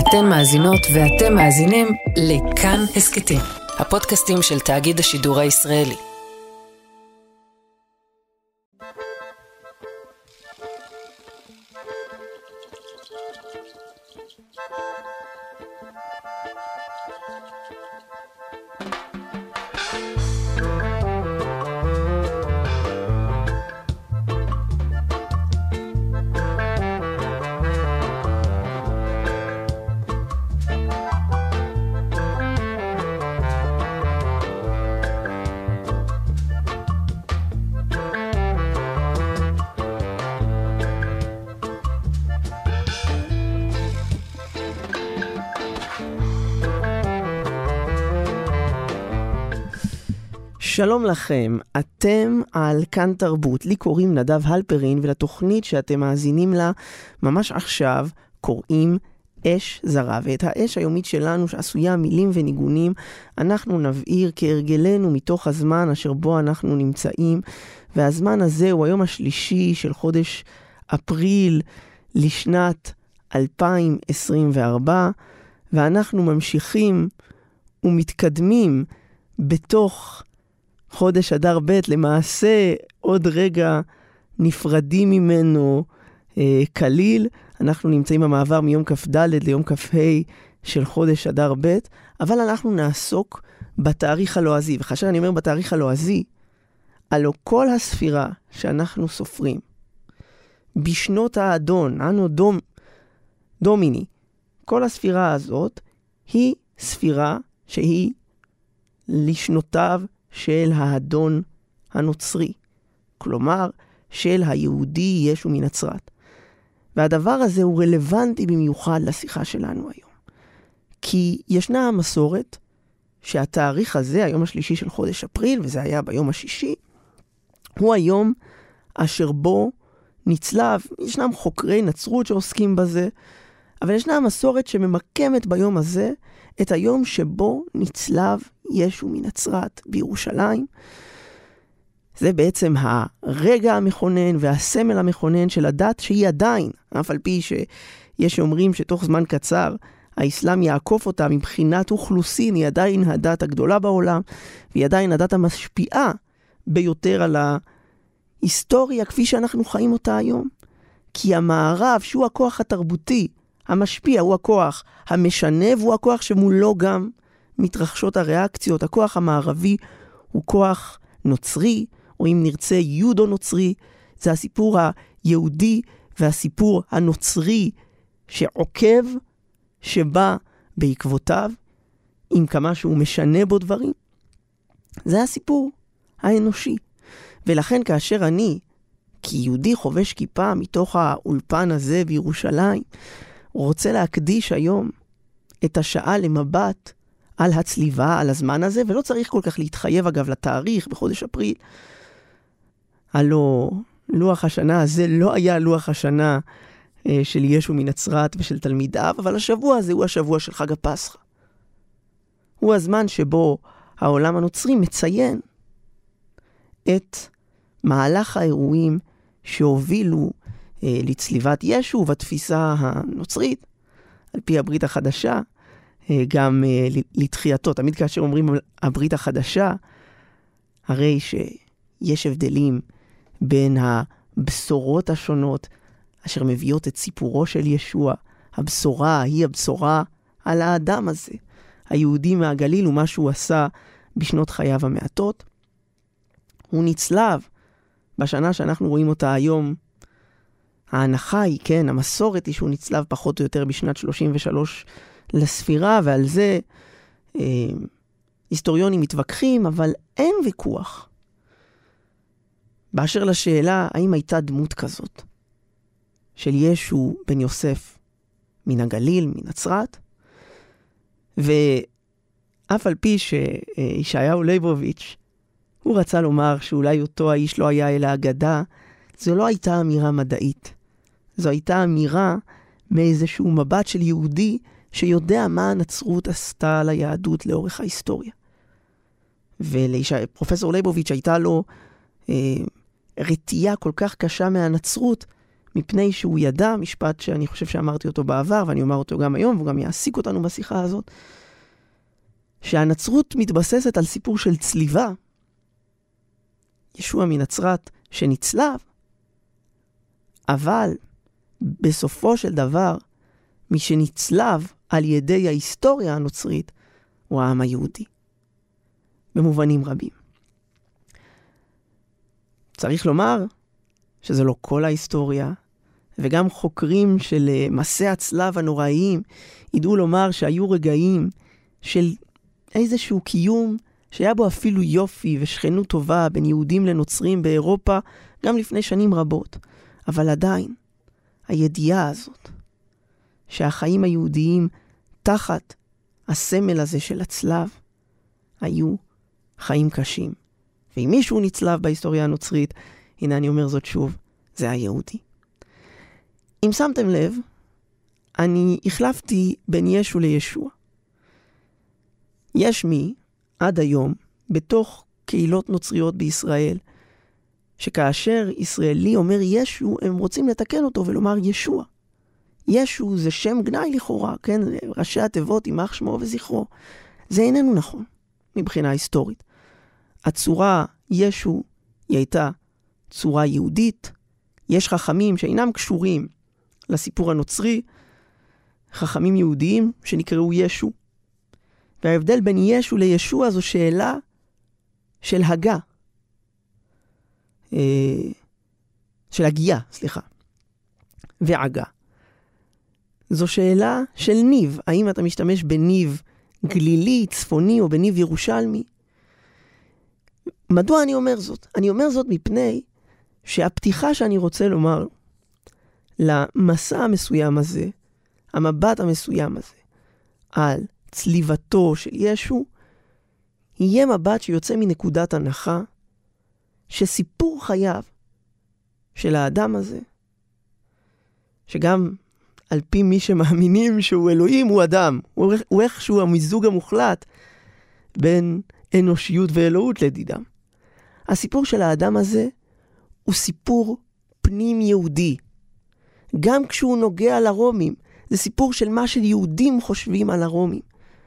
אתן מאזינות ואתם מאזינים לכאן הסקטים, הפודקאסטים של תאגיד השידור הישראלי. שלום לכם, אתם על כאן תרבות, לי קוראים נדב הלפרין ולתוכנית שאתם מאזינים לה ממש עכשיו קוראים אש זרה. ואת האש היומית שלנו שעשויה מילים וניגונים אנחנו נבעיר כהרגלנו מתוך הזמן אשר בו אנחנו נמצאים, והזמן הזה הוא היום השלישי של חודש אפריל לשנת 2024, ואנחנו ממשיכים ומתקדמים בתוך חודש אדר ב', למעשה עוד רגע נפרדים ממנו כליל. אנחנו נמצאים במעבר מיום כ"ד ליום כ"ה של חודש אדר ב', אבל אנחנו נעסוק בתאריך הלועזי. וכאשר אני אומר בתאריך הלועזי, הלא כל הספירה שאנחנו סופרים בשנות האדון, אנו דומיני, כל הספירה הזאת היא ספירה שהיא לשנותיו של האדון הנוצרי, כלומר של היהודי ישו מנצרת. והדבר הזה הוא רלוונטי במיוחד לשיחה שלנו היום, כי ישנה המסורת שהתאריך הזה, היום השלישי של חודש אפריל, וזה היה ביום השישי, הוא היום אשר בו נצלב. ישנם חוקרי נצרות שעוסקים בזה, אבל ישנה המסורת שממקמת ביום הזה את היום שבו נצלב ישו מנצרת בירושלים. זה בעצם הרגע המכונן והסמל המכונן של הדת, שהיא עדיין, אף על פי שיש שאומרים שתוך זמן קצר האסלאם יעקוף אותה מבחינת אוכלוסין, היא עדיין הדת הגדולה בעולם, והיא עדיין הדת המשפיעה ביותר על ההיסטוריה כפי שאנחנו חיים אותה היום. כי המערב, שהוא הכוח התרבותי המשפיע, הוא הכוח המשנה, והוא הכוח שמולו גם מתרחשות הריאקציות. הכוח המערבי הוא כוח נוצרי, או אם נרצה יודו נוצרי. זה הסיפור היהודי והסיפור הנוצרי שעוקב, שבא בעקבותיו, עם כמה שהוא משנה בו דברים. זה הסיפור האנושי. ולכן כאשר אני, כיהודי חובש כיפה מתוך האולפן הזה בירושלים, רוצה להקדיש היום את השעה למבט על הצליבה, על הזמן הזה, ולא צריך כל כך להתחייב אגב לתאריך בחודש אפריל. הלא לוח השנה הזה לא היה לוח השנה של ישו מנצרת ושל תלמידיו, אבל השבוע הזה הוא השבוע של חג הפסחא. הוא הזמן שבו העולם הנוצרי מציין את מהלך האירועים שהובילו לצליבת ישו בתפיסה הנוצרית, על פי הברית החדשה, גם לתחייתו. תמיד כאשר אומרים הברית החדשה, הרי שיש הבדלים בין הבשורות השונות אשר מביאות את סיפורו של ישוע. הבשורה היא הבשורה על האדם הזה, היהודי מהגליל, ומה שהוא עשה בשנות חייו המעטות. הוא נצלב בשנה שאנחנו רואים אותה היום. ההנחה היא, כן, המסורת היא שהוא נצלב פחות או יותר בשנת 33 לספירה, ועל זה היסטוריונים מתווכחים, אבל אין ויכוח באשר לשאלה האם הייתה דמות כזאת של ישו בן יוסף מן הגליל, מנצרת. ואף על פי שישעיהו ליבוביץ' הוא רצה לומר שאולי אותו האיש לא היה אלא אגדה, זו לא הייתה אמירה מדעית. זו הייתה אמירה מאיזשהו מבט של יהודי שיודע מה הנצרות עשתה ליהדות לאורך ההיסטוריה. ולפרופסור ליבוביץ' הייתה לו רתיעה כל כך קשה מהנצרות, מפני שהוא ידע, משפט שאני חושב שאמרתי אותו בעבר, ואני אומר אותו גם היום, והוא גם יעסיק אותנו בשיחה הזאת, שהנצרות מתבססת על סיפור של צליבה, ישוע מנצרת שנצלב, אבל בסופו של דבר, מי שנצלב על ידי ההיסטוריה הנוצרית, הוא העם היהודי. במובנים רבים. צריך לומר שזה לא כל ההיסטוריה, וגם חוקרים של מסע הצלב הנוראיים ידעו לומר שהיו רגעים של איזשהו קיום שהיה בו אפילו יופי ושכנות טובה בין יהודים לנוצרים באירופה גם לפני שנים רבות. אבל עדיין, הידיעה הזאת שהחיים היהודיים תחת הסמל הזה של הצלב היו חיים קשים. ואם מישהו נצלב בהיסטוריה הנוצרית, הנה אני אומר זאת שוב, זה היהודי. אם שמתם לב, אני החלפתי בין ישו לישוע. יש מי, עד היום, בתוך קהילות נוצריות בישראל, שכאשר ישראלי אומר ישו, הם רוצים לתקן אותו ולומר ישוע. ישו זה שם גנאי לכאורה, כן? ראשי התיבות, יימח שמו וזכרו. זה איננו נכון, מבחינה היסטורית. הצורה ישו היא הייתה צורה יהודית. יש חכמים שאינם קשורים לסיפור הנוצרי, חכמים יהודיים שנקראו ישו. וההבדל בין ישו לישוע זו שאלה של הגה. של הגייה, סליחה. והגה. זו שאלה של ניב. האם אתה משתמש בניב גלילי, צפוני או בניב ירושלמי? מדוע אני אומר זאת? אני אומר זאת מפני שהפתיחה שאני רוצה לומר למסע המסוים הזה, המבט המסוים הזה, על צליבתו של ישו, יהיה מבט שיוצא מנקודת הנחה שסיפור חייו של האדם הזה, שגם על פי מי שמאמינים שהוא אלוהים, הוא אדם. הוא איכשהו המיזוג המוחלט בין אנושיות ואלוהות לדידם. הסיפור של האדם הזה הוא סיפור פנים יהודי. גם כשהוא נוגע לרומים, זה סיפור של מה שיהודים חושבים על הרומים.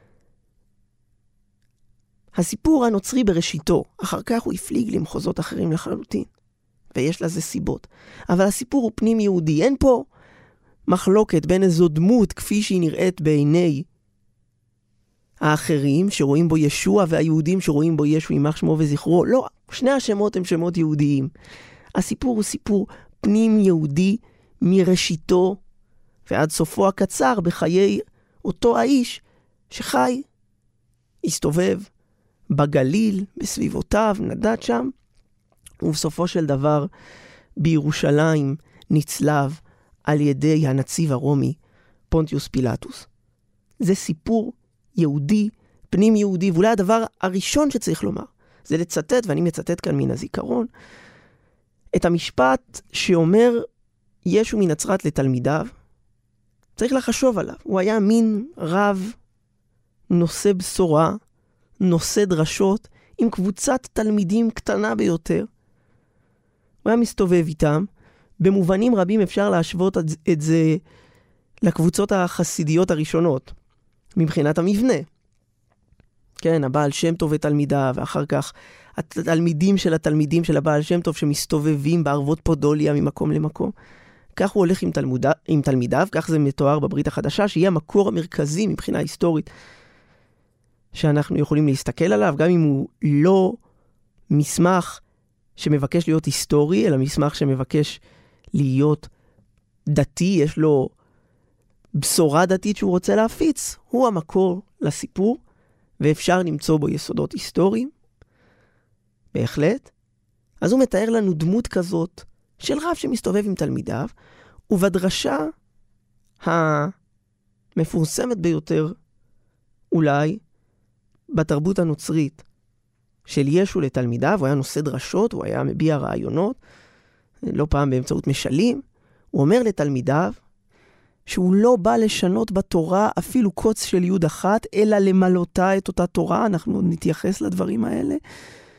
הסיפור הנוצרי בראשיתו, אחר כך הוא הפליג למחוזות אחרים לחלוטין. ויש לזה סיבות. אבל הסיפור הוא פנים יהודי. אין פה מחלוקת בין איזו דמות כפי שהיא נראית בעיני האחרים שרואים בו ישוע והיהודים שרואים בו ישו יימח שמו וזכרו. לא, שני השמות הם שמות יהודיים. הסיפור הוא סיפור פנים יהודי מראשיתו ועד סופו הקצר בחיי אותו האיש שחי, הסתובב בגליל, בסביבותיו, נדד שם, ובסופו של דבר בירושלים נצלב על ידי הנציב הרומי פונטיוס פילטוס. זה סיפור יהודי, פנים יהודי, ואולי הדבר הראשון שצריך לומר, זה לצטט, ואני מצטט כאן מן הזיכרון, את המשפט שאומר ישו מנצרת לתלמידיו, צריך לחשוב עליו. הוא היה מין רב, נושא בשורה, נושא דרשות, עם קבוצת תלמידים קטנה ביותר. הוא היה מסתובב איתם. במובנים רבים אפשר להשוות את זה לקבוצות החסידיות הראשונות, מבחינת המבנה. כן, הבעל שם טוב ותלמידיו, ואחר כך התלמידים של הבעל שם טוב שמסתובבים בערבות פודוליה ממקום למקום. כך הוא הולך עם תלמידיו, כך זה מתואר בברית החדשה, שיהיה המקור המרכזי מבחינה היסטורית שאנחנו יכולים להסתכל עליו, גם אם הוא לא מסמך שמבקש להיות היסטורי, אלא מסמך שמבקש להיות דתי, יש לו בשורה דתית שהוא רוצה להפיץ, הוא המקור לסיפור, ואפשר למצוא בו יסודות היסטוריים, בהחלט. אז הוא מתאר לנו דמות כזאת של רב שמסתובב עם תלמידיו, ובדרשה המפורסמת ביותר, אולי, בתרבות הנוצרית של ישו לתלמידיו, הוא היה נושא דרשות, הוא היה מביע רעיונות, לא פעם באמצעות משלים, הוא אומר לתלמידיו, שהוא לא בא לשנות בתורה אפילו קוץ של יוד אחת, אלא למלותה את אותה תורה, אנחנו נתייחס לדברים האלה.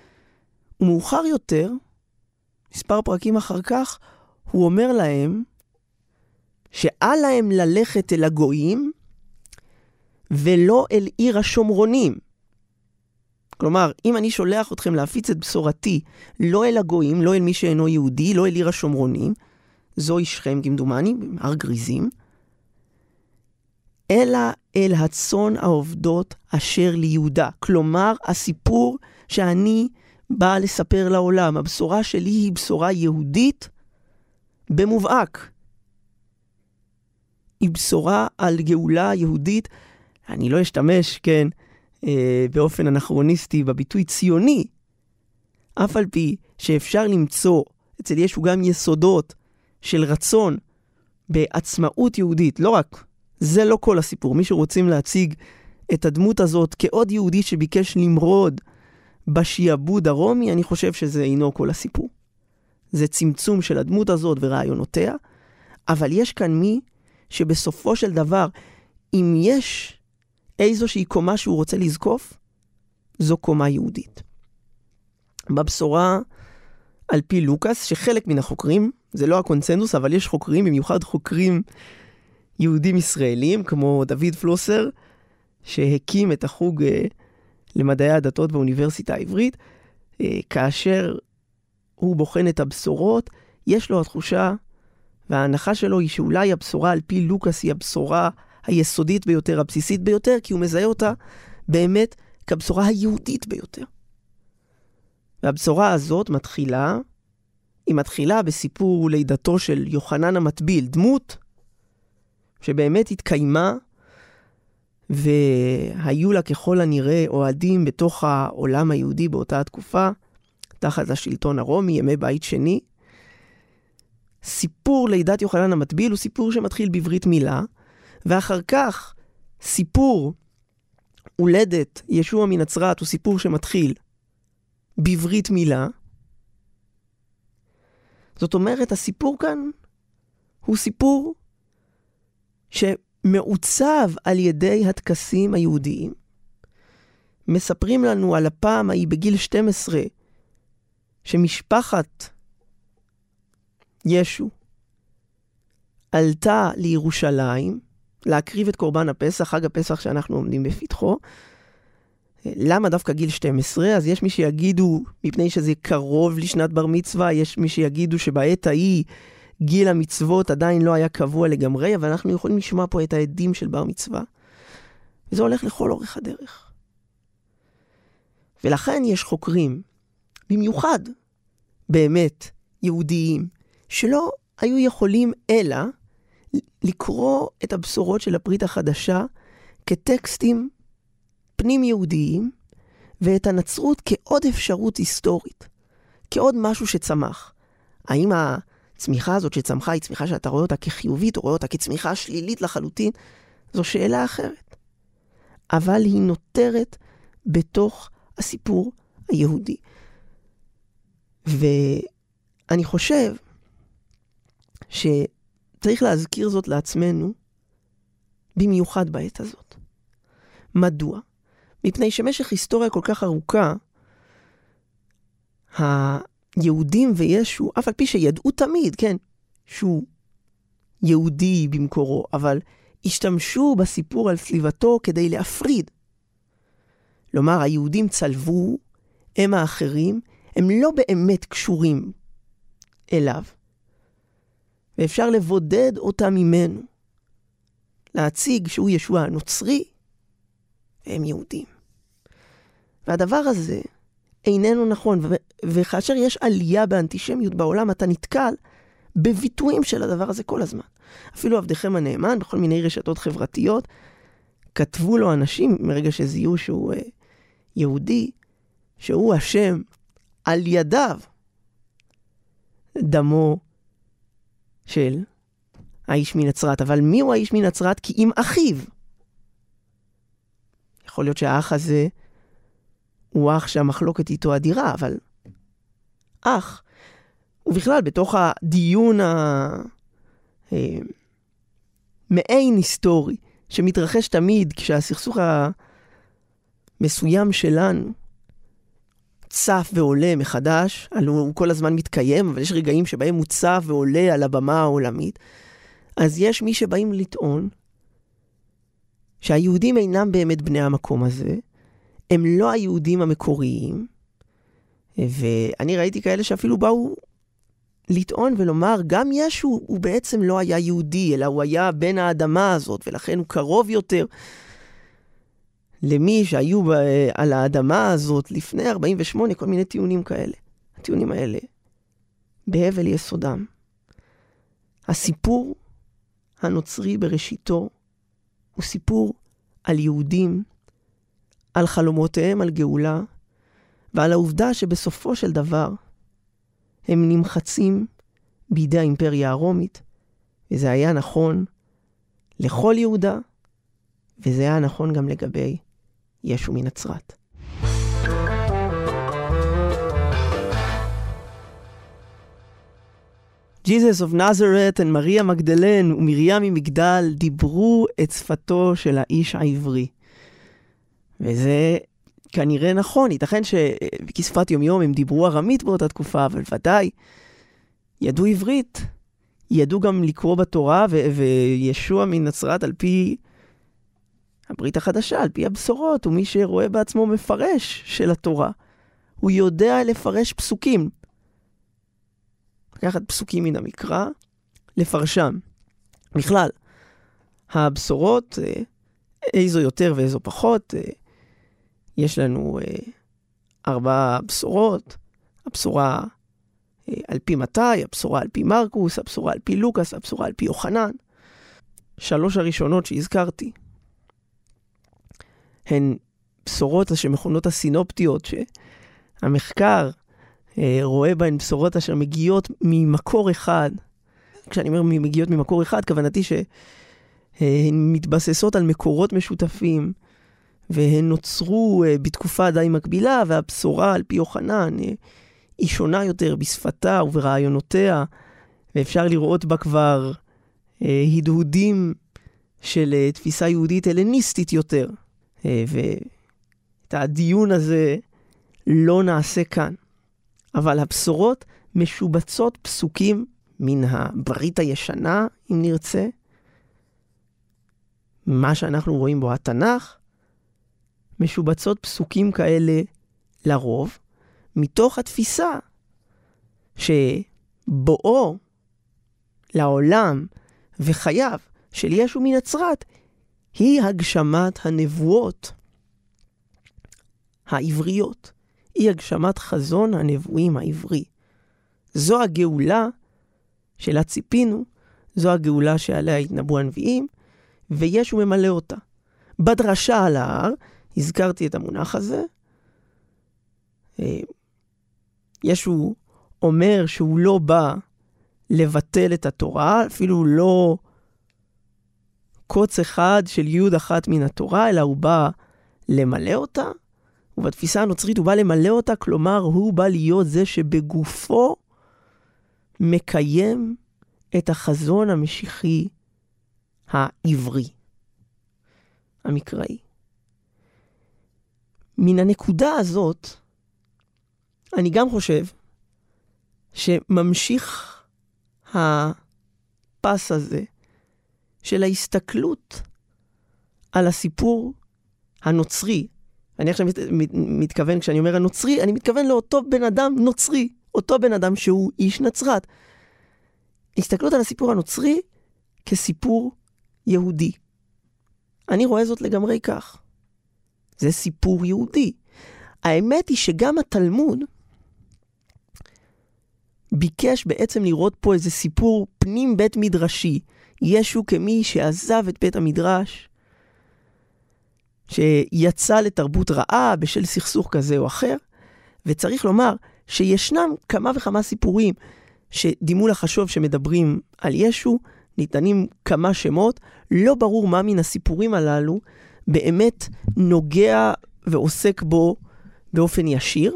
ומאוחר יותר, מספר פרקים אחר כך, הוא אומר להם, שאל להם ללכת אל הגויים, ולא אל עיר השומרונים. כלומר, אם אני שולח אתכם להפיץ את בשורתי, לא אל הגויים, לא אל מי שאינו יהודי, לא אל עיר השומרונים, זוהי שכם כמדומני, הר גריזים, אלא אל הצאן העובדות אשר ליהודה. כלומר, הסיפור שאני באה לספר לעולם, הבשורה שלי היא בשורה יהודית במובהק. היא בשורה על גאולה יהודית. אני לא אשתמש, כן, באופן אנכרוניסטי בביטוי ציוני, אף על פי שאפשר למצוא אצל ישו גם יסודות של רצון בעצמאות יהודית. לא רק, זה לא כל הסיפור. מי שרוצים להציג את הדמות הזאת כעוד יהודי שביקש למרוד בשיעבוד הרומי, אני חושב שזה אינו כל הסיפור. זה צמצום של הדמות הזאת ורעיונותיה, אבל יש כאן מי שבסופו של דבר, אם יש איזושהי קומה שהוא רוצה לזקוף, זו קומה יהודית. בבשורה על פי לוקאס, שחלק מן החוקרים, זה לא הקונצנזוס, אבל יש חוקרים, במיוחד חוקרים יהודים ישראלים, כמו דוד פלוסר, שהקים את החוג למדעי הדתות באוניברסיטה העברית, כאשר הוא בוחן את הבשורות, יש לו התחושה, וההנחה שלו היא שאולי הבשורה על פי לוקאס היא הבשורה היסודית ביותר, הבסיסית ביותר, כי הוא מזהה אותה באמת כבשורה היהודית ביותר. והבשורה הזאת מתחילה בסיפור לידתו של יוחנן המטביל, דמות שבאמת התקיימה, והיו לה ככל הנראה אוהדים בתוך העולם היהודי באותה התקופה, תחת השלטון הרומי, ימי בית שני. סיפור לידת יוחנן המטביל הוא סיפור שמתחיל בברית מילה, ואחר כך סיפור הולדת ישוע מנצרת הוא סיפור שמתחיל בברית מילה. זאת אומרת, הסיפור כאן הוא סיפור שמעוצב על ידי הטקסים היהודיים. מספרים לנו על הפעם ההיא בגיל 12, שמשפחת ישו עלתה לירושלים להקריב את קורבן הפסח, חג הפסח שאנחנו עומדים בפתחו. למה דווקא גיל 12? אז יש מי שיגידו מפני שזה קרוב לשנת בר מצווה, יש מי שיגידו שבעת ההיא גיל המצוות עדיין לא היה קבוע לגמרי, אבל אנחנו יכולים לשמוע פה את העדים של בר מצווה. וזה הולך לכל אורך הדרך. ולכן יש חוקרים, במיוחד באמת יהודיים, שלא היו יכולים אלא לקרוא את הבשורות של הברית החדשה כטקסטים פנים יהודיים, ואת הנצרות כעוד אפשרות היסטורית, כעוד משהו שצמח. האם הצמיחה הזאת שצמחה היא צמיחה שאתה רואה אותה כחיובית, או רואה אותה כצמיחה שלילית לחלוטין? זו שאלה אחרת. אבל היא נותרת בתוך הסיפור היהודי. ואני חושב שצריך להזכיר זאת לעצמנו, במיוחד בעת הזאת. מדוע? מפני שמשך היסטוריה כל כך ארוכה, היהודים וישו, אף על פי שידעו תמיד, כן, שהוא יהודי במקורו, אבל השתמשו בסיפור על סביבתו כדי להפריד. כלומר, היהודים צלבו, הם האחרים, הם לא באמת קשורים אליו. ואפשר לבודד אותם ממנו. להציג שהוא ישוע הנוצרי, והם יהודים. והדבר הזה איננו נכון, וכאשר יש עלייה באנטישמיות בעולם, אתה נתקל בביטויים של הדבר הזה כל הזמן. אפילו עבדכם הנאמן, בכל מיני רשתות חברתיות, כתבו לו אנשים, מרגע שזיהו שהוא יהודי, שהוא השם על ידיו דמו של האיש מנצרת. אבל מי הוא האיש מנצרת? כי אם אחיו. יכול להיות שהאח הזה הוא אח שהמחלוקת איתו אדירה, אבל אח. ובכלל, בתוך הדיון מעין היסטורי, שמתרחש תמיד כשהסכסוך המסוים שלנו צף ועולה מחדש, הוא כל הזמן מתקיים, אבל יש רגעים שבהם הוא צף ועולה על הבמה העולמית, אז יש מי שבאים לטעון שהיהודים אינם באמת בני המקום הזה, הם לא היהודים המקוריים, ואני ראיתי כאלה שאפילו באו לטעון ולומר, גם ישו הוא בעצם לא היה יהודי, אלא הוא היה בן האדמה הזאת, ולכן הוא קרוב יותר למי שהיו על האדמה הזאת לפני 48, כל מיני טיעונים כאלה. הטיעונים האלה, בהבל יסודם. הסיפור הנוצרי בראשיתו הוא סיפור על יהודים, על חלומותיהם על גאולה, ועל העובדה שבסופו של דבר הם נמחצים בידי האימפריה הרומית, וזה היה נכון לכל יהודה, וזה היה נכון גם לגבי ישו מנצרת. Jesus of Nazareth ומריה מגדלן ומרים ממגדל דיברו את שפתו של האיש העברי. וזה כנראה נכון, ייתכן שכשפת יום יום הם דיברו ארמית באותה תקופה, אבל ודאי ידעו עברית, ידעו גם לקרוא בתורה, וישוע מנצרת על פי הברית החדשה, על פי הבשורות, ומי שרואה בעצמו מפרש של התורה, הוא יודע לפרש פסוקים. לקחת פסוקים מן המקרא, לפרשם. בכלל, הבשורות, איזו יותר ואיזו פחות, יש לנו 4 בשורות, הבשורה על פי מתי, הבשורה על פי מרקוס, הבשורה על פי לוקס, הבשורה על פי יוחנן. 3 הראשונות שהזכרתי, הן בשורות אשר מכונות הסינופטיות, שהמחקר רואה בהן בשורות אשר מגיעות ממקור אחד. כשאני אומר מגיעות ממקור אחד, כוונתי שהן מתבססות על מקורות משותפים, והן נוצרו בתקופה די מקבילה, והבשורה על פי יוחנן היא שונה יותר בשפתה וברעיונותיה, ואפשר לראות בה כבר הדהודים של תפיסה יהודית הלניסטית יותר. ואת הדיון הזה לא נעשה כאן. אבל הבשורות משובצות פסוקים מן הברית הישנה, אם נרצה. מה שאנחנו רואים בו התנ"ך, משובצות פסוקים כאלה לרוב, מתוך התפיסה שבואו לעולם וחייו של ישו מנצרת היא הגשמת הנבואות העבריות. היא הגשמת חזון הנבואים העברי. זו הגאולה שלה ציפינו, זו הגאולה שעליה התנבאו הנביאים, וישו ממלא אותה. בדרשה על ההר, הזכרתי את המונח הזה, ישו אומר שהוא לא בא לבטל את התורה, אפילו לא קוץ אחד של יוד אחת מן התורה, אלא הוא בא למלא אותה, ובתפיסה הנוצרית הוא בא למלא אותה, כלומר הוא בא להיות זה שבגופו מקיים את החזון המשיחי העברי, המקראי. מן הנקודה הזאת, אני גם חושב שממשיך הפס הזה של ההסתכלות על הסיפור הנוצרי. אני עכשיו מתכוון, כשאני אומר הנוצרי, אני מתכוון לאותו בן אדם נוצרי, אותו בן אדם שהוא איש נצרת. הסתכלות על הסיפור הנוצרי כסיפור יהודי. אני רואה זאת לגמרי כך. זה סיפור יהודי. האמת היא שגם התלמוד ביקש בעצם לראות פה איזה סיפור פנים בית מדרשי. ישו כמי שעזב את בית המדרש, שיצא לתרבות רעה בשל סכסוך כזה או אחר, וצריך לומר שישנם כמה וכמה סיפורים שדימו לחשוב שמדברים על ישו, ניתנים כמה שמות, לא ברור מה מן הסיפורים הללו באמת נוגע ועוסק בו באופן ישיר.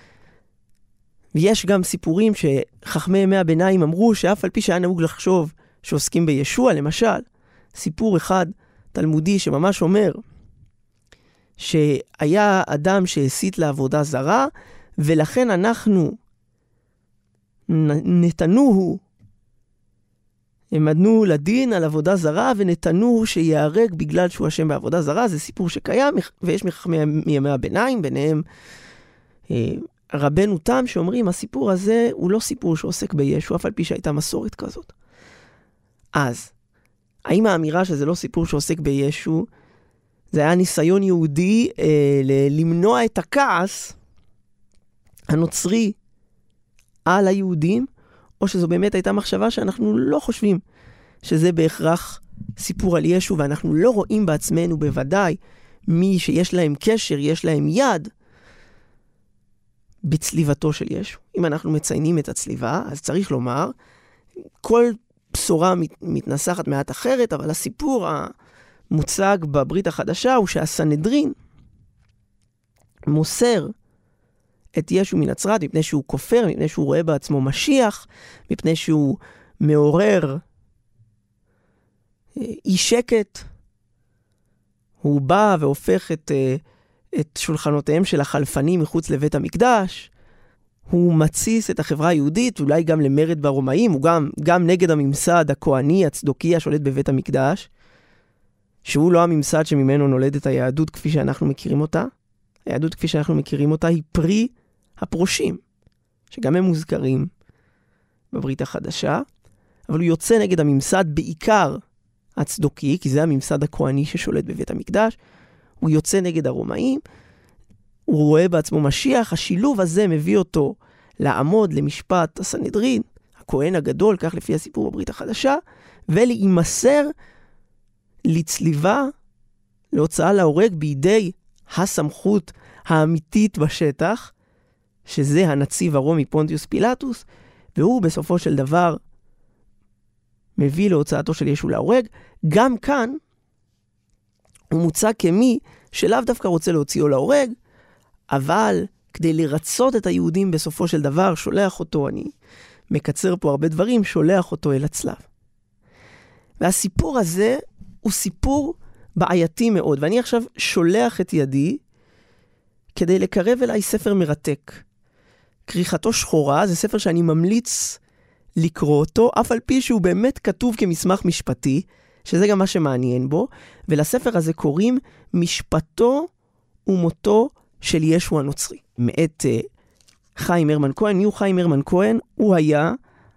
ויש גם סיפורים שחכמי ימי הביניים אמרו שאף על פי שהיה נהוג לחשוב שעוסקים בישוע, למשל, סיפור אחד תלמודי שממש אומר שהיה אדם שהסית לעבודה זרה, ולכן אנחנו נתנוהו הם עדנו לדין על עבודה זרה ונתנו שיהרג בגלל שהוא אשם בעבודה זרה. זה סיפור שקיים ויש מימי הביניים, ביניהם רבנו תם שאומרים, הסיפור הזה הוא לא סיפור שעוסק בישו, אף על פי שהייתה מסורת כזאת. אז, האם האמירה שזה לא סיפור שעוסק בישו, זה היה ניסיון יהודי למנוע את הכעס הנוצרי על היהודים, או שזו באמת הייתה מחשבה שאנחנו לא חושבים שזה בהכרח סיפור על ישו, ואנחנו לא רואים בעצמנו בוודאי מי שיש להם קשר, יש להם יד בצליבתו של ישו. אם אנחנו מציינים את הצליבה, אז צריך לומר, כל בשורה מתנסחת מעט אחרת, אבל הסיפור המוצג בברית החדשה הוא שהסנהדרין מוסר את ישו מנצרת, מפני שהוא כופר, מפני שהוא רואה בעצמו משיח, מפני שהוא מעורר אי שקט. הוא בא והופך את שולחנותיהם של החלפנים מחוץ לבית המקדש. הוא מציס את החברה היהודית, אולי גם למרד ברומאים, הוא גם נגד הממסד הכהני הצדוקי השולט בבית המקדש, שהוא לא הממסד שממנו נולדת היהדות כפי שאנחנו מכירים אותה. היהדות כפי שאנחנו מכירים אותה היא פרי הפרושים, שגם הם מוזכרים בברית החדשה, אבל הוא יוצא נגד הממסד בעיקר הצדוקי, כי זה הממסד הכהני ששולט בבית המקדש. הוא יוצא נגד הרומאים, הוא רואה בעצמו משיח. השילוב הזה מביא אותו לעמוד למשפט הסנהדרין, הכהן הגדול, כך לפי הסיפור בברית החדשה, ולהימסר לצליבה, להוצאה להורג בידי הסמכות האמיתית בשטח, שזה הנציב הרומי פונטיוס פילטוס, והוא בסופו של דבר מביא להוצאתו של ישו להורג. גם כאן הוא מוצג כמי שלאו דווקא רוצה להוציאו להורג, אבל כדי לרצות את היהודים בסופו של דבר שולח אותו, אני מקצר פה הרבה דברים, שולח אותו אל הצלב. והסיפור הזה הוא סיפור בעייתי מאוד, ואני עכשיו שולח את ידי כדי לקרב אליי ספר מרתק. כריכתו שחורה, זה ספר שאני ממליץ לקרוא אותו, אף על פי שהוא באמת כתוב כמסמך משפטי, שזה גם מה שמעניין בו, ולספר הזה קוראים משפטו ומותו של ישו הנוצרי. מאת חיים הרמן כהן. מי הוא חיים הרמן כהן? הוא היה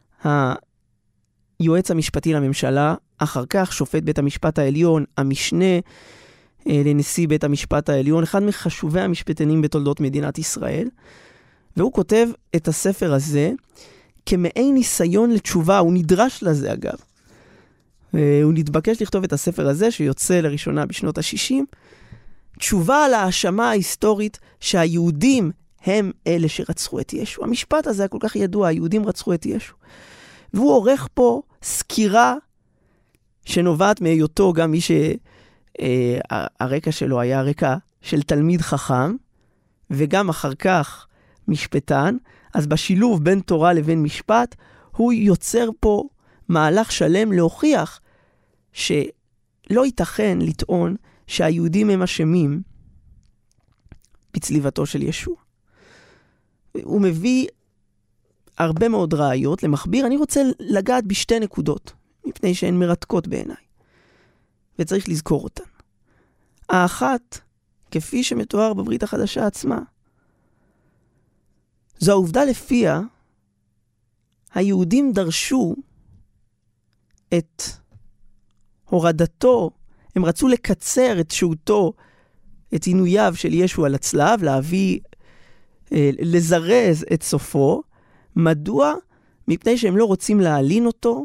היועץ המשפטי לממשלה, אחר כך שופט בית המשפט העליון, המשנה לנשיא בית המשפט העליון, אחד מחשובי המשפטנים בתולדות מדינת ישראל, והוא כותב את הספר הזה כמעין ניסיון לתשובה. הוא נדרש לזה אגב. הוא נתבקש לכתוב את הספר הזה שיוצא לראשונה בשנות ה-60, תשובה על האשמה ההיסטורית שהיהודים הם אלה שרצחו את ישו. המשפט הזה כל כך ידוע, היהודים רצחו את ישו. והוא עורך פה סקירה שנובעת מהיותו גם מי שהרקע שלו היה רקע של תלמיד חכם, וגם אחר כך משפטן. אז בשילוב בין תורה לבין משפט, הוא יוצר פה מהלך שלם להוכיח שלא ייתכן לטעון שהיהודים הם אשמים בצליבתו של ישוע. הוא מביא הרבה מאוד ראיות למכביר. אני רוצה לגעת בשתי נקודות, מפני שהן מרתקות בעיניי, וצריך לזכור אותן. האחת, כפי שמתואר בברית החדשה עצמה, זו העובדה לפיה היהודים דרשו את הורדתו, הם רצו לקצר את שהותו, את עינויו של ישו על הצלב, להביא, לזרז את סופו. מדוע? מפני שהם לא רוצים להעלין אותו,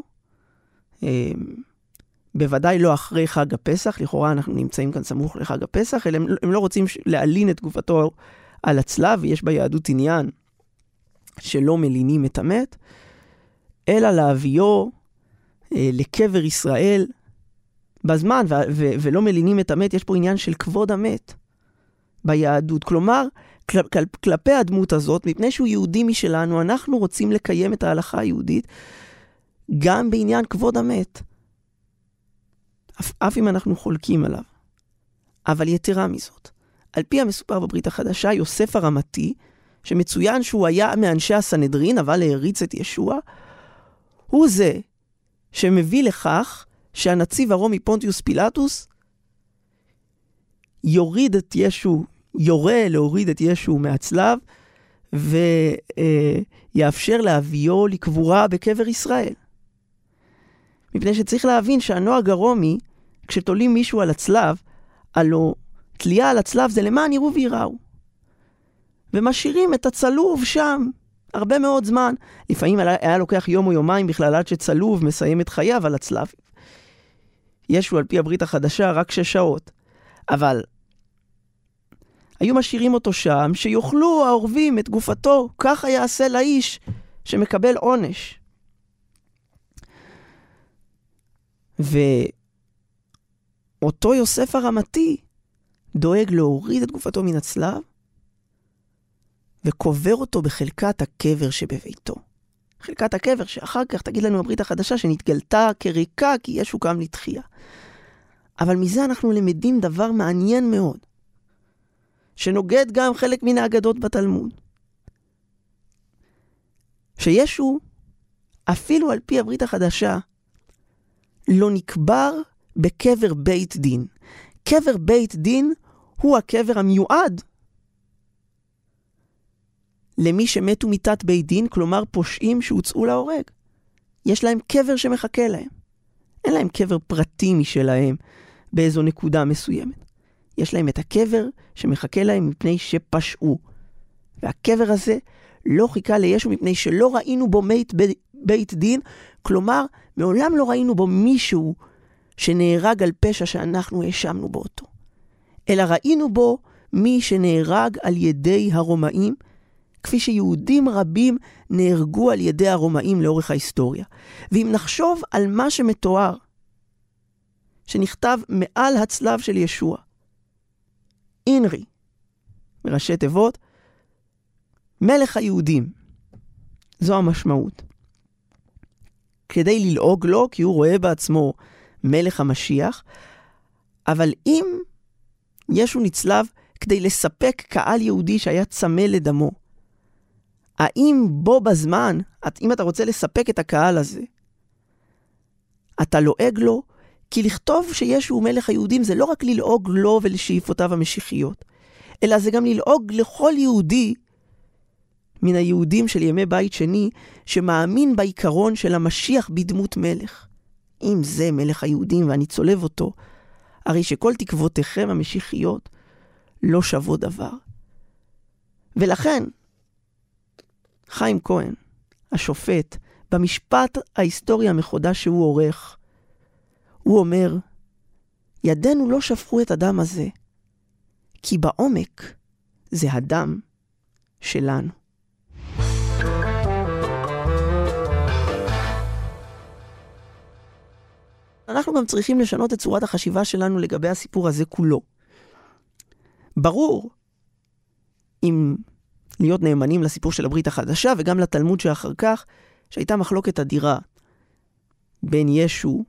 בוודאי לא אחרי חג הפסח, לכאורה אנחנו נמצאים כאן סמוך לחג הפסח, אלא הם לא רוצים להעלין את גופתו על הצלב, ויש ביהדות עניין שלא מלינים את המת, אלא להביאו לקבר ישראל בזמן, ולא מלינים את המת. יש פה עניין של כבוד המת ביהדות. כלומר, כלפי הדמות הזאת, מפני שהוא יהודי משלנו, אנחנו רוצים לקיים את ההלכה היהודית, גם בעניין כבוד המת. אף אם אנחנו חולקים עליו. אבל יתרה מזאת, על פי המסופר בברית החדשה, יוסף הרמתי, שמצוין שהוא היה מאנשי הסנהדרין, אבל העריץ את ישוע, הוא זה שמביא לכך שהנציב הרומי פונטיוס פילטוס יורה להוריד את ישו מהצלב, ויאפשר להביאו לקבורה בקבר ישראל. מפני שצריך להבין שהנוהג הרומי, כשתולים מישהו על הצלב, הלא תלייה על הצלב זה למען יראו ויראו. ומשאירים את הצלוב שם הרבה מאוד זמן. לפעמים היה לוקח יום או יומיים בכלל עד שצלוב מסיים את חייו על הצלב. ישו על פי הברית החדשה רק 6 שעות. אבל היו משאירים אותו שם, שיוכלו העורבים את גופתו, ככה יעשה לאיש שמקבל עונש. ואותו יוסף הרמתי דואג להוריד את גופתו מן הצלב, וקובר אותו בחלקת הקבר שבביתו. חלקת הקבר שאחר כך תגיד לנו הברית החדשה שנתגלתה כריקה כי ישו קם לתחייה. אבל מזה אנחנו למדים דבר מעניין מאוד, שנוגד גם חלק מן האגדות בתלמוד. שישו, אפילו על פי הברית החדשה, לא נקבר בקבר בית דין. קבר בית דין הוא הקבר המיועד למי שמתו מיתת בית דין, כלומר פושעים שהוצאו להורג. יש להם קבר שמחכה להם. אין להם קבר פרטי משלהם באיזו נקודה מסוימת. יש להם את הקבר שמחכה להם מפני שפשעו. והקבר הזה לא חיכה לישו מפני שלא ראינו בו בית דין, כלומר מעולם לא ראינו בו מישהו שנהרג על פשע שאנחנו האשמנו בו אותו. אלא ראינו בו מי שנהרג על ידי הרומאים, כפי שיהודים רבים נהרגו על ידי הרומאים לאורך ההיסטוריה. ואם נחשוב על מה שמתואר, שנכתב מעל הצלב של ישוע, אינרי, מראשי תיבות, מלך היהודים, זו המשמעות. כדי ללעוג לו, כי הוא רואה בעצמו מלך המשיח, אבל אם ישו נצלב כדי לספק קהל יהודי שהיה צמא לדמו, האם בו בזמן, אם אתה רוצה לספק את הקהל הזה, אתה לועג לו? כי לכתוב שישו הוא מלך היהודים זה לא רק ללעוג לו ולשאיפותיו המשיחיות, אלא זה גם ללעוג לכל יהודי מן היהודים של ימי בית שני, שמאמין בעיקרון של המשיח בדמות מלך. אם זה מלך היהודים ואני צולב אותו, הרי שכל תקוותיכם המשיחיות לא שוות דבר. ולכן, חיים כהן, השופט, במשפט ההיסטורי המחודש שהוא עורך, הוא אומר, ידינו לא שפכו את הדם הזה, כי בעומק זה הדם שלנו. אנחנו גם צריכים לשנות את צורת החשיבה שלנו לגבי הסיפור הזה כולו. ברור, אם להיות נאמנים לסיפור של הברית החדשה וגם לתלמוד שאחר כך, שהייתה מחלוקת אדירה בין ישו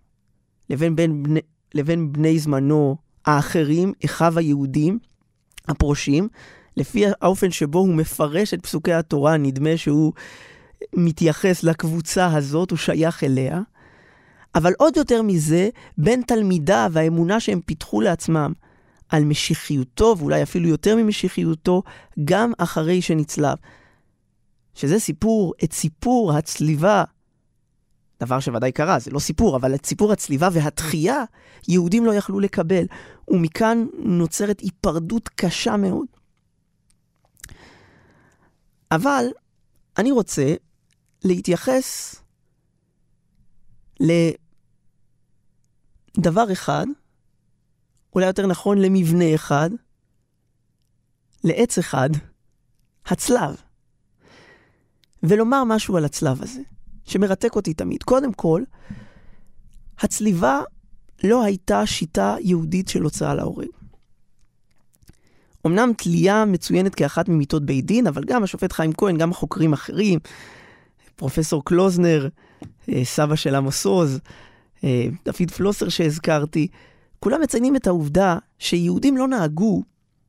לבין בני זמנו האחרים, אחיו היהודים, הפרושים, לפי האופן שבו הוא מפרש את פסוקי התורה, נדמה שהוא מתייחס לקבוצה הזאת, הוא שייך אליה. אבל עוד יותר מזה, בין תלמידיו והאמונה שהם פיתחו לעצמם על משיחיותו, ואולי אפילו יותר ממשיחיותו, גם אחרי שנצלב. שזה סיפור הצליבה, דבר שוודאי קרה, זה לא סיפור, אבל את סיפור הצליבה והתחייה, יהודים לא יכלו לקבל, ומכאן נוצרת היפרדות קשה מאוד. אבל אני רוצה להתייחס לדבר אחד, אולי יותר נכון למבנה אחד, לעץ אחד, הצלב. ולומר משהו על הצלב הזה, שמרתק אותי תמיד. קודם כל, הצליבה לא הייתה שיטה יהודית של הוצאה להורג. אמנם תלייה מצוינת כאחת ממיתות בית דין, אבל גם השופט חיים כהן, גם החוקרים אחרים, פרופסור קלוזנר, סבא של עמוס עוז, דוד פלוסר שהזכרתי, כולם מציינים את העובדה שיהודים לא נהגו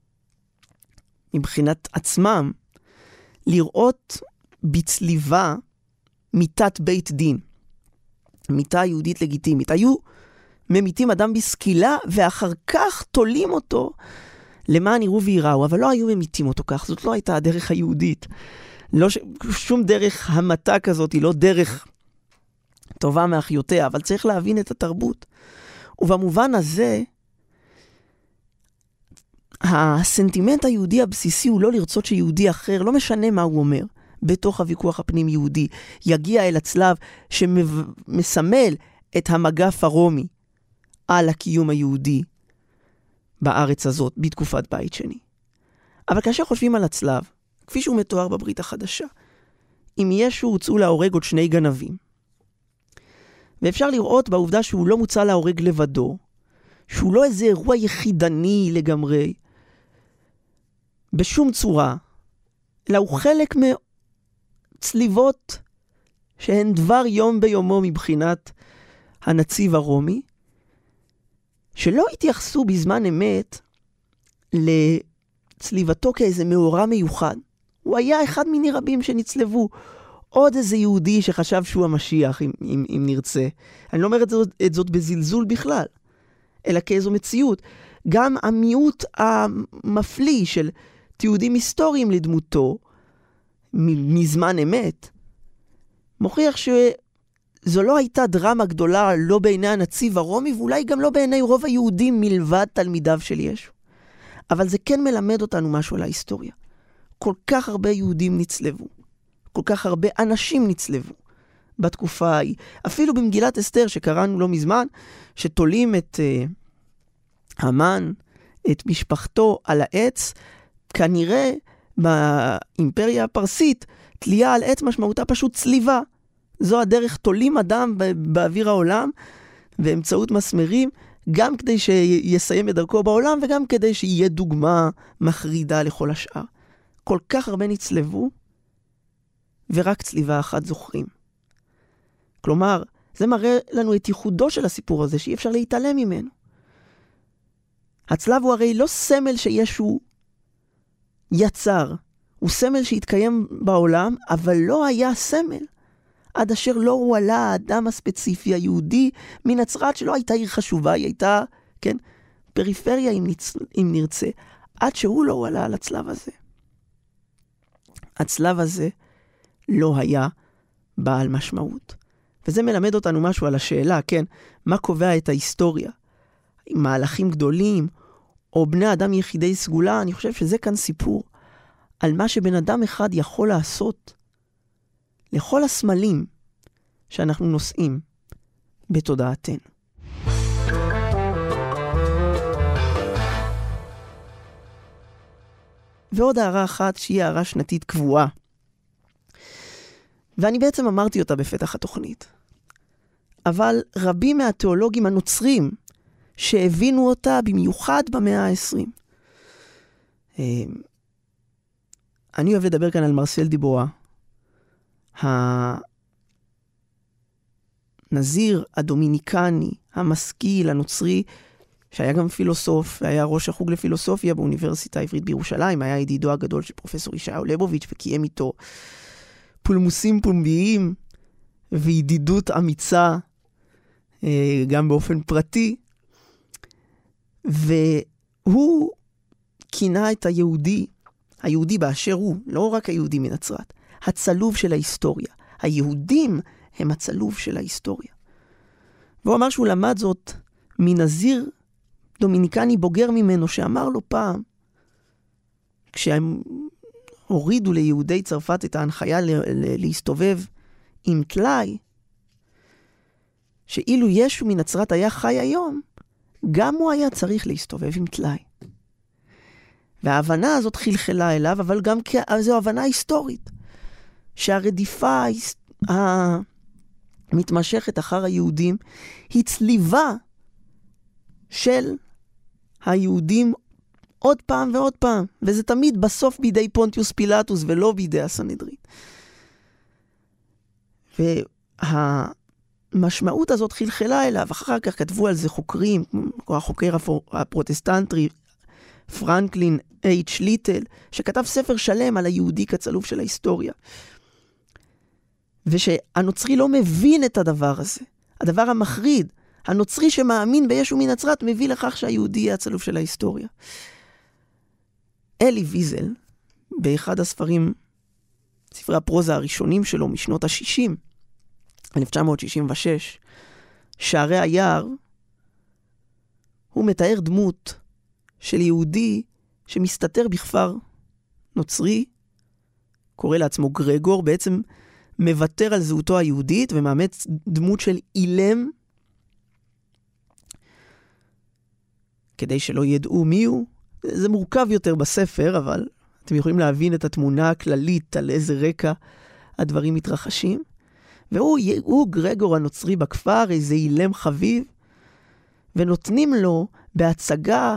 מבחינת עצמם לראות בצליבה מיתת בית דין. מיתה יהודית לגיטימית. היו ממיתים אדם בסקילה, ואחר כך תולים אותו למען יראו ויראו, אבל לא היו ממיתים אותו כך. זאת לא הייתה הדרך היהודית. שום דרך המתה כזאת היא לא דרך טובה מאחיותיה, אבל צריך להבין את התרבות. ובמובן הזה, הסנטימנט היהודי הבסיסי הוא לא לרצות שיהודי אחר, לא משנה מה הוא אומר, בתוך הוויכוח הפנים יהודי, יגיע אל הצלב שמסמל את המגף הרומי על הקיום היהודי בארץ הזאת, בתקופת בית שני. אבל כאשר חושבים על הצלב, כפי שהוא מתואר בברית החדשה, אם ישו הוצאו להורג עוד 2 גנבים, ואפשר לראות בעובדה שהוא לא מוצא להורג לבדו, שהוא לא איזה אירוע יחידני לגמרי, בשום צורה, אלא הוא חלק מצליבות שהן דבר יום ביומו מבחינת הנציב הרומי, שלא התייחסו בזמן אמת לצליבתו כאיזה מאורע מיוחד. הוא היה אחד מיני רבים שנצלבו. עוד איזה יהודי שחשב שהוא המשיח, אם נרצה. אני לא אומר את זאת בזלזול בכלל, אלא כאיזו מציאות. גם המיעוט המפליא של תיעודים היסטוריים לדמותו, מזמן אמת, מוכיח שזו לא הייתה דרמה גדולה, לא בעיני הנציב הרומי, ואולי גם לא בעיני רוב היהודים מלבד תלמידיו של ישו. אבל זה כן מלמד אותנו משהו על ההיסטוריה. כל כך הרבה יהודים נצלבו. כל כך הרבה אנשים נצלבו בתקופה ההיא. אפילו במגילת אסתר שקראנו לא מזמן, שתולים את המן, את משפחתו על העץ, כנראה באימפריה הפרסית, תלייה על עץ משמעותה פשוט צליבה. זו הדרך, תולים אדם באוויר העולם, באמצעות מסמרים, גם כדי שיסיים את דרכו בעולם, וגם כדי שיהיה דוגמה מחרידה לכל השאר. כל כך הרבה נצלבו, ורק צליבה אחת זוכרים. כלומר, זה מראה לנו את ייחודו של הסיפור הזה, שאי אפשר להתעלם ממנו. הצלב הוא הרי לא סמל שישו יצר, הוא סמל שהתקיים בעולם, אבל לא היה סמל, עד אשר לא הועלה האדם הספציפי היהודי מנצרת, שלא הייתה עיר חשובה, היא הייתה, כן, פריפריה אם נרצה, עד שהוא לא הועלה על הצלב הזה. הצלב הזה לא היה בעל משמעות. וזה מלמד אותנו משהו על השאלה, כן, מה קובע את ההיסטוריה? מהלכים גדולים, או בני אדם יחידי סגולה, אני חושב שזה כאן סיפור על מה שבן אדם אחד יכול לעשות לכל הסמלים שאנחנו נושאים בתודעתנו. ועוד הערה אחת שהיא הערה שנתית קבועה, ואני בעצם אמרתי אותה בפתח התוכנית, אבל רבים מהתיאולוגים הנוצרים שהבינו אותה במיוחד במאה ה-20. אני אוהב לדבר כאן על מרסל דיבורה, הנזיר הדומיניקני, המשכיל, הנוצרי, שהיה גם פילוסוף, והיה ראש החוג לפילוסופיה באוניברסיטה העברית בירושלים, היה ידידו הגדול של פרופסור ישעיהו ליבוביץ', וקיים איתו פולמוסים פומביים, וידידות אמיצה, גם באופן פרטי, והוא כינה את היהודי באשר הוא, לא רק היהודי מנצרת, הצלוב של ההיסטוריה. היהודים הם הצלוב של ההיסטוריה. והוא אמר שהוא למד זאת מנזיר דומיניקני בוגר ממנו, שאמר לו פעם, כשהם הורידו ליהודי צרפת את ההנחיה להסתובב עם תלי, שאילו ישו מנצרת היה חי היום, גם הוא היה צריך להסתובב עם תלי. וההבנה הזאת חלחלה אליו, אבל גם זו הבנה היסטורית, שהרדיפה המתמשכת אחר היהודים היא צליבה של היהודים עוד פעם ועוד פעם, וזה תמיד בסוף בידי פונטיוס פילטוס ולא בידי הסנהדרין. והמשמעות הזאת חלחלה אליו, אחר כך כתבו על זה חוקרים, כמו החוקר הפרוטסטנטרי פרנקלין H. ליטל, שכתב ספר שלם על היהודי כצלוב של ההיסטוריה. ושהנוצרי לא מבין את הדבר הזה. הדבר המחריד, הנוצרי שמאמין בישו מנצרת, מביא לכך שהיהודי יהיה הצלוב של ההיסטוריה. אלי ויזל, באחד הספרים, ספרי הפרוזה הראשונים שלו משנות ה-60, 1966, שערי היער, הוא מתאר דמות של יהודי שמסתתר בכפר נוצרי, קורא לעצמו גרגור, בעצם מוותר על זהותו היהודית ומאמץ דמות של אילם, כדי שלא ידעו מי הוא. זה מורכב יותר בספר, אבל אתם יכולים להבין את התמונה הכללית על איזה רקע הדברים מתרחשים. והוא גרגור הנוצרי בכפר, איזה אילם חביב, ונותנים לו בהצגה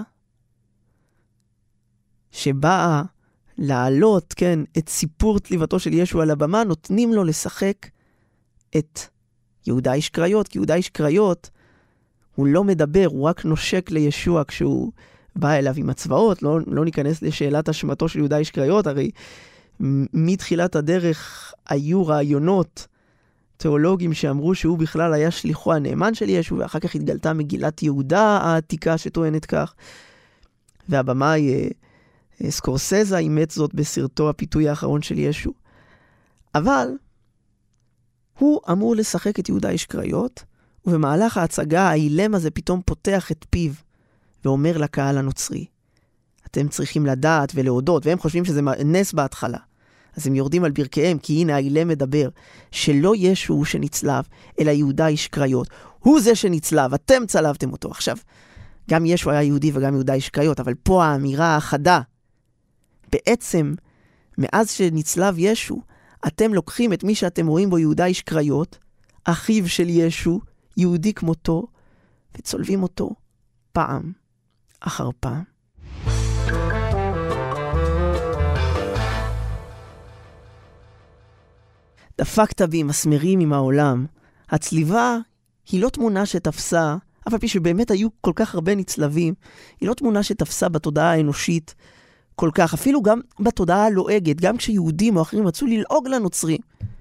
שבאה להעלות, כן, את סיפור צליבתו של ישו על הבמה, נותנים לו לשחק את יהודה איש קריות, כי יהודה איש קריות הוא לא מדבר, הוא רק נושק לישוע כשהוא בא אליו עם הצבאות. לא ניכנס לשאלת אשמתו של יהודה איש קריות, הרי מתחילת הדרך היו רעיונות תיאולוגים שאמרו שהוא בכלל היה שליחו הנאמן של ישו, ואחר כך התגלתה מגילת יהודה העתיקה שטוענת כך. והבמאי סקורסזה אימץ זאת בסרטו הפיתוי האחרון של ישו. אבל הוא אמור לשחק את יהודה איש קריות, ובמהלך ההצגה האילם הזה פתאום פותח את פיו ואומר לקהל הנוצרי, אתם צריכים לדעת ולהודות, והם חושבים שזה נס בהתחלה. אז הם יורדים על ברכיהם, כי הנה האילם מדבר, שלא ישו הוא שנצלב, אלא יהודה איש קריות. הוא זה שנצלב, אתם צלבתם אותו. עכשיו, גם ישו היה יהודי וגם יהודה איש קריות, אבל פה האמירה החדה, בעצם, מאז שנצלב ישו, אתם לוקחים את מי שאתם רואים בו יהודה איש קריות, אחיו של ישו, יהודי כמותו, וצולבים אותו פעם אחר פעם. דפקת בי מסמרים עם העולם. הצליבה היא לא תמונה שתפסה, אף על פי שבאמת היו כל כך הרבה נצלבים, היא לא תמונה שתפסה בתודעה האנושית כל כך, אפילו גם בתודעה הלועגת, גם כשיהודים או אחרים רצו ללעוג לנוצרים.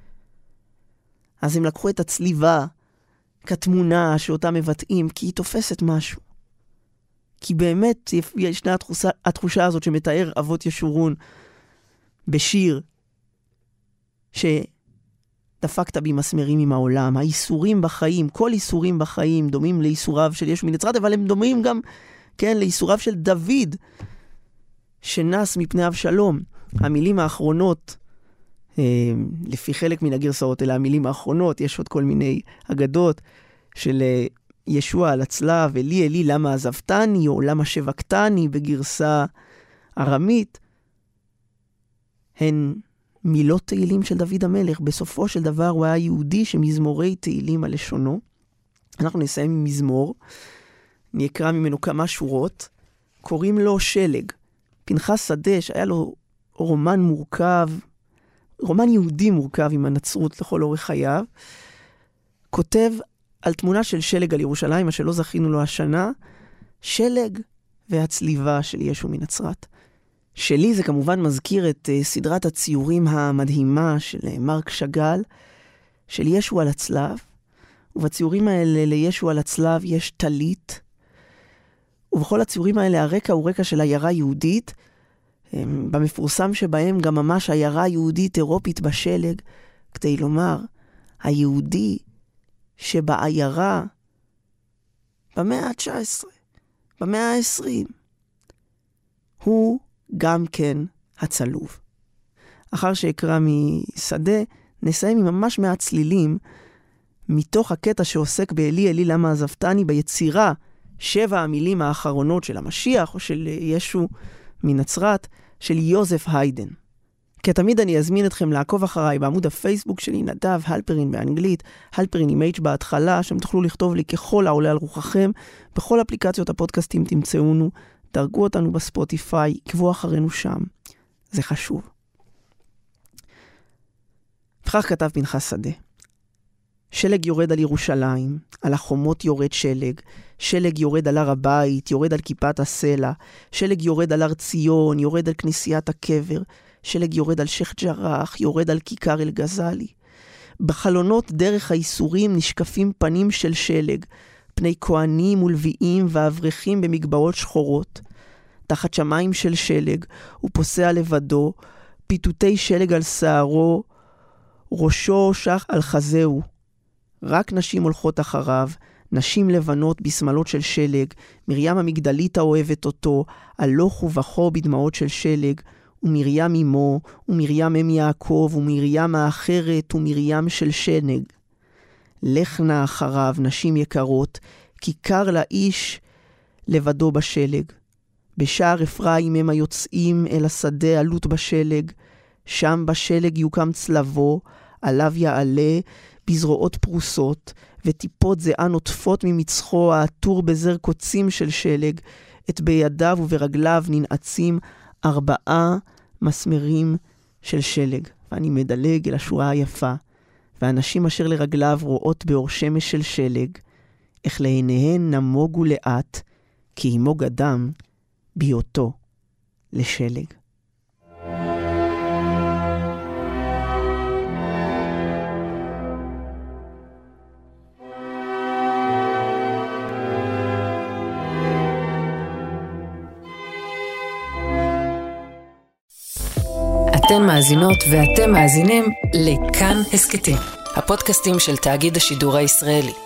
אז הם לקחו את הצליבה כתמונה שאותה מבטאים, כי היא תופסת משהו. כי באמת ישנה התחושה הזאת שמתאר אבות ישורון בשיר, שדפקת בי מסמרים עם העולם, האיסורים בחיים, כל איסורים בחיים דומים לאיסוריו של ישו מנצרת, אבל הם דומים גם, כן, לאיסוריו של דוד, שנס מפני אבשלום. המילים האחרונות, לפי חלק מן הגרסאות, אלה המילים האחרונות, יש עוד כל מיני אגדות של ישוע על הצלב, אלי אלי למה עזבתני, או למה שבקתני בגרסה ארמית, הן מילות תהילים של דוד המלך. בסופו של דבר הוא היה יהודי שמזמורי תהילים על לשונו. אנחנו נסיים עם מזמור, אני אקרא ממנו כמה שורות, קוראים לו שלג. פנחס שדה, שהיה לו רומן מורכב, רומן יהודי מורכב עם הנצרות לכל אורך חייו, כותב על תמונה של שלג על ירושלים, מה שלא זכינו לו השנה, שלג והצליבה של ישו מנצרת. שלי זה כמובן מזכיר את סדרת הציורים המדהימה של מרק שגל, של ישו על הצלב, ובציורים האלה לישו על הצלב יש טלית, ובכל הציורים האלה הרקע הוא רקע של עיירה יהודית, במפורסם שבהם גם ממש עיירה יהודית אירופית בשלג, כדי לומר, היהודי שבעיירה במאה ה-19, במאה ה-20, הוא גם כן הצלוב. אחר שיקרא משדה, נסיים עם ממש מעט צלילים, מתוך הקטע שעוסק באלי אלי למה עזבתני, ביצירה 7 המילים האחרונות של המשיח, או של ישו מנצרת, של יוזף היידן. כתמיד אני אזמין אתכם לעקוב אחריי בעמוד הפייסבוק שלי, נדב הלפרין באנגלית, הלפרין עם H בהתחלה, שם תוכלו לכתוב לי ככל העולה על רוחכם. בכל אפליקציות הפודקאסטים תמצאונו, דרגו אותנו בספוטיפיי, עקבו אחרינו שם. זה חשוב. וכך כתב פנחס שדה. שלג יורד על ירושלים, על החומות יורד שלג, שלג יורד על הר הבית, יורד על כיפת הסלע, שלג יורד על הר ציון, יורד על כנסיית הקבר, שלג יורד על שייח' ג'ראח, יורד על כיכר אל גזלי. בחלונות דרך האיסורים נשקפים פנים של שלג, פני כהנים ולוויים ואברכים במגבעות שחורות. תחת שמיים של שלג הוא פוסע לבדו, פיתותי שלג על שערו, ראשו שח על חזהו. רק נשים הולכות אחריו, נשים לבנות בסמלות של שלג, מרים המגדלית האוהבת אותו, הלוך ובכו בדמעות של שלג, ומרים אמו, ומרים אם יעקב, ומרים האחרת, ומרים של שנג. לכנה אחריו, נשים יקרות, כי קר לאיש לבדו בשלג. בשער אפרים הם היוצאים אל השדה עלות בשלג, שם בשלג יוקם צלבו, עליו יעלה בזרועות פרוסות, וטיפות זיעה נוטפות ממצחו העטור בזר קוצים של שלג, את בידיו וברגליו ננעצים 4 מסמרים של שלג. ואני מדלג אל השורה היפה, והנשים אשר לרגליו רואות באור שמש של שלג, איך לעיניהן נמוגו לאט, כי ימוג אדם בהיותו לשלג. אתן מאזינות ואתם מאזינים לכאן הסקטים, הפודקאסטים של תאגיד השידור הישראלי.